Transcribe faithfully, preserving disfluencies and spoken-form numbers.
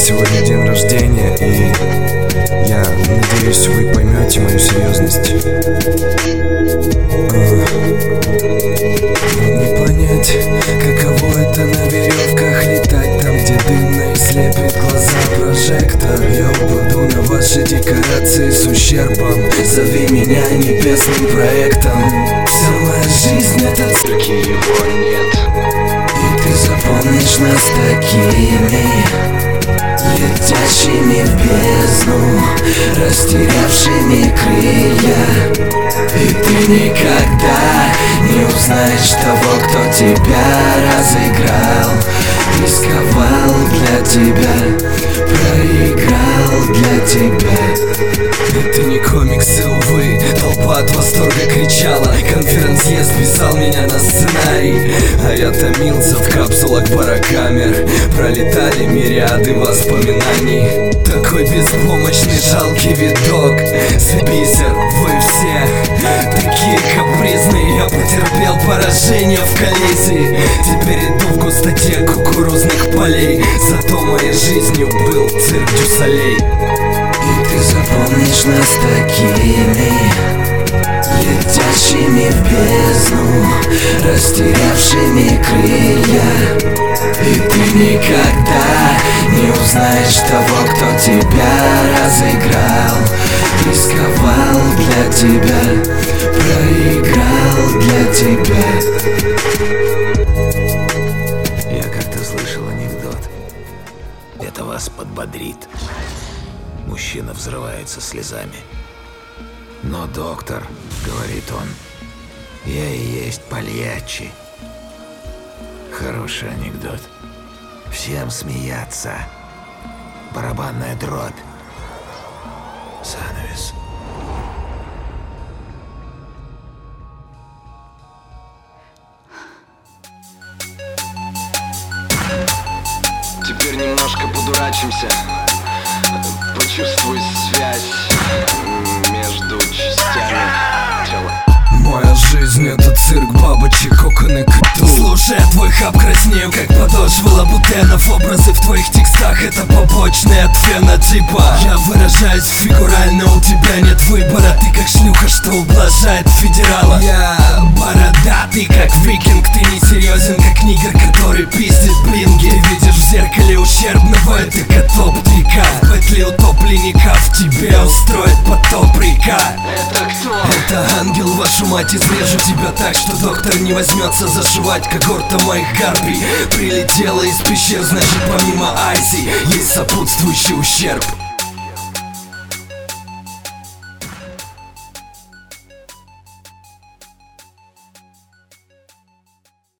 сегодня день рождения, и я надеюсь, вы поймете мою серьезность. Не понять, каково это на веревках летать там, где дымно и слепит глаза прожектор. Я упаду на ваши декорации с ущербом. Зови меня небесным проектом. Вся моя жизнь это цирк, и его нет. И ты запомнишь нас такими, летящими в бездну, растерявшими крылья. И ты никогда не узнаешь того, кто тебя разыграл, рисковал для тебя, проиграл для тебя. Это не комиксы, увы, толпа от восторга кричала. Конферансье списал меня на сценарий, а я томился в капсулах барокамер. Пролетали мириады воспоминаний. Такой беспомощный, жалкий видок. Бисер, вы все такие капризные. Я потерпел поражение в коллизии. Теперь иду в густоте кукурузных полей. Зато моей жизнью был цирк Дю-Солей. И ты запомнишь нас такими, летящими в бездну, растерявшими крылья. И ты никогда не узнаешь того, кто тебя разыграл, рисковал для тебя, проиграл для тебя. Я как-то слышал анекдот. Это вас подбодрит. Мужчина взрывается слезами. Но доктор, говорит он, я и есть Пальяччи. Хороший анекдот. Всем смеяться. Барабанная дробь. Занавес. Теперь немножко подурачимся. Почувствуй связь между частями тела. Моя жизнь это цирк бабочек, коконы коту. Слушая твой хаб, краснею, как подошва лабутенов. Образы в твоих текстах это побочные от фенотипа. Я выражаюсь фигурально, у тебя нет выбора. Ты как шлюха, что ублажает федерала. Я бородатый, как викинг. Ты не серьезен, как нигер, который пиздит блинги. Ты видишь в зеркале ущербного, это котоп трика. В петли утопленников тебе устроит потоп река. Это кто? Это ангел, вашу мать, изрежу тебя так, что доктор не возьмется зашивать. Когорта моих гарпий прилетела из пещер, значит помимо Айси есть сопутствующий ущерб.